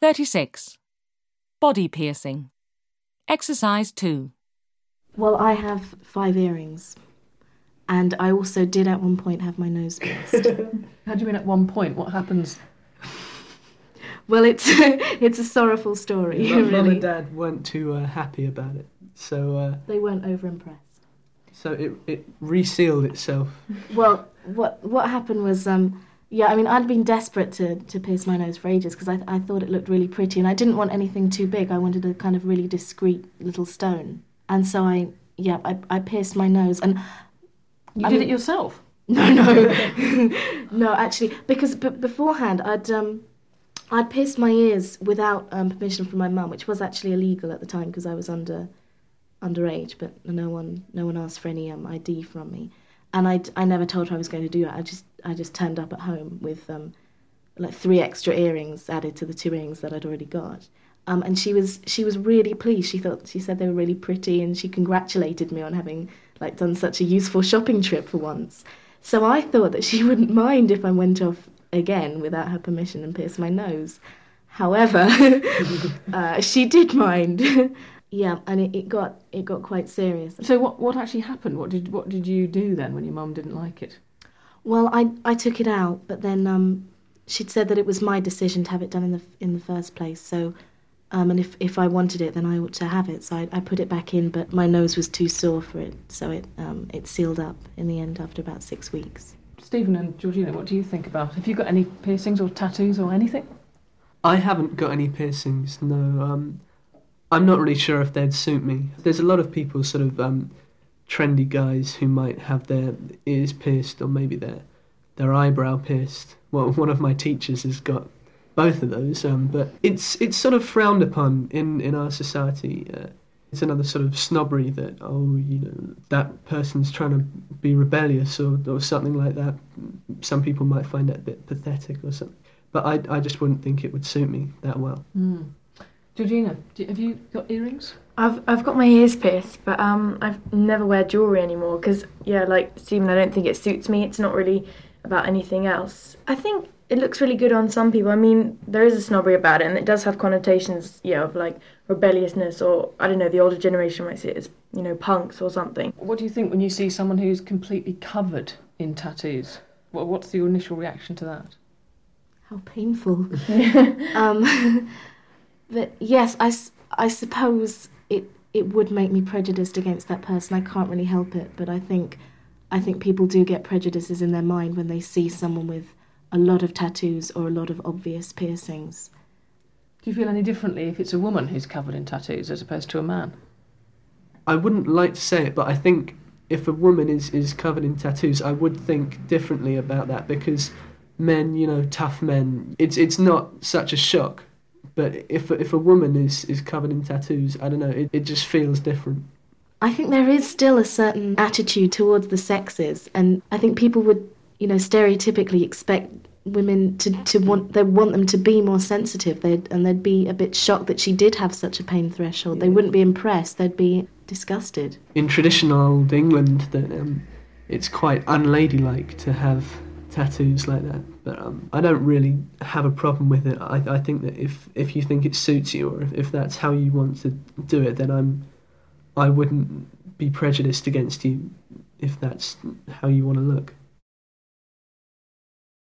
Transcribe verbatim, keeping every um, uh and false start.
thirty-six. Body piercing. Exercise two. Well, I have five earrings. And I also did at one point have my nose pierced. How do you mean at one point? What happens? Well, it's it's a sorrowful story, yeah, really. Mum and Dad weren't too uh, happy about it. So uh, they weren't over-impressed. So it, it resealed itself. Well, what what happened was... Um, Yeah, I mean, I'd been desperate to, to pierce my nose for ages because I, I thought it looked really pretty and I didn't want anything too big. I wanted a kind of really discreet little stone. And so I, yeah, I, I pierced my nose. And You I did mean, it yourself? No, no. No, actually, because b- beforehand I'd um, I'd pierced my ears without um, permission from my mum, which was actually illegal at the time because I was under underage, but no one no one asked for any um, I D from me. And I I never told her I was going to do it. I just I just turned up at home with um, like three extra earrings added to the two earrings that I'd already got. Um, and she was she was really pleased. She thought she said they were really pretty, and she congratulated me on having like done such a useful shopping trip for once. So I thought that she wouldn't mind if I went off again without her permission and pierced my nose. However, uh, she did mind. Yeah, and it, it got it got quite serious. So what what actually happened? What did what did you do then when your mum didn't like it? Well, I I took it out, but then um, she'd said that it was my decision to have it done in the in the first place. So, um, and if, if I wanted it, then I ought to have it. So I, I put it back in, but my nose was too sore for it, so it um it sealed up in the end after about six weeks. Stephen and Georgina, what do you think about? Have you got any piercings or tattoos or anything? I haven't got any piercings. No. Um, I'm not really sure if they'd suit me. There's a lot of people, sort of um, trendy guys, who might have their ears pierced or maybe their their eyebrow pierced. Well, one of my teachers has got both of those, um, but it's it's sort of frowned upon in, in our society. Uh, it's another sort of snobbery that, oh, you know, that person's trying to be rebellious or, or something like that. Some people might find that a bit pathetic or something. But I, I just wouldn't think it would suit me that well. Mm. Georgina, do, have you got earrings? I've I've got my ears pierced, but um, I've never wear jewellery anymore because, yeah, like Stephen, I don't think it suits me. It's not really about anything else. I think it looks really good on some people. I mean, there is a snobbery about it, and it does have connotations, yeah, of like rebelliousness, or I don't know, the older generation might see it as, you know, punks or something. What do you think when you see someone who's completely covered in tattoos? What, what's your initial reaction to that? How painful. um, but yes, I, I suppose it it would make me prejudiced against that person. I can't really help it, but I think I think people do get prejudices in their mind when they see someone with a lot of tattoos or a lot of obvious piercings. Do you feel any differently if it's a woman who's covered in tattoos as opposed to a man? I wouldn't like to say it, but I think if a woman is, is covered in tattoos, I would think differently about that, because men, you know, tough men, it's it's not such a shock. But if if a woman is, is covered in tattoos, I don't know, it, it just feels different. I think there is still a certain attitude towards the sexes, and I think people would, you know, stereotypically expect women to, to want they want them to be more sensitive. They'd, and they'd be a bit shocked that she did have such a pain threshold. Yeah. They wouldn't be impressed. They'd be disgusted. In traditional old England, that um, it's quite unladylike to have tattoos like that. But um, I don't really have a problem with it. I, I think that if, if you think it suits you, or if, if that's how you want to do it, then I'm I wouldn't be prejudiced against you if that's how you want to look.